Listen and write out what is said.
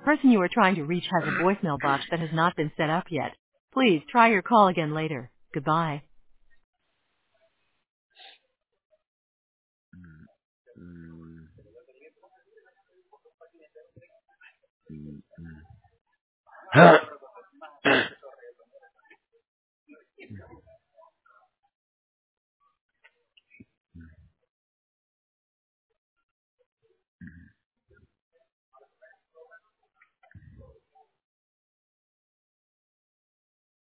person you are trying to reach has a voicemail box that has not been set up yet. Please try your call again later. Goodbye.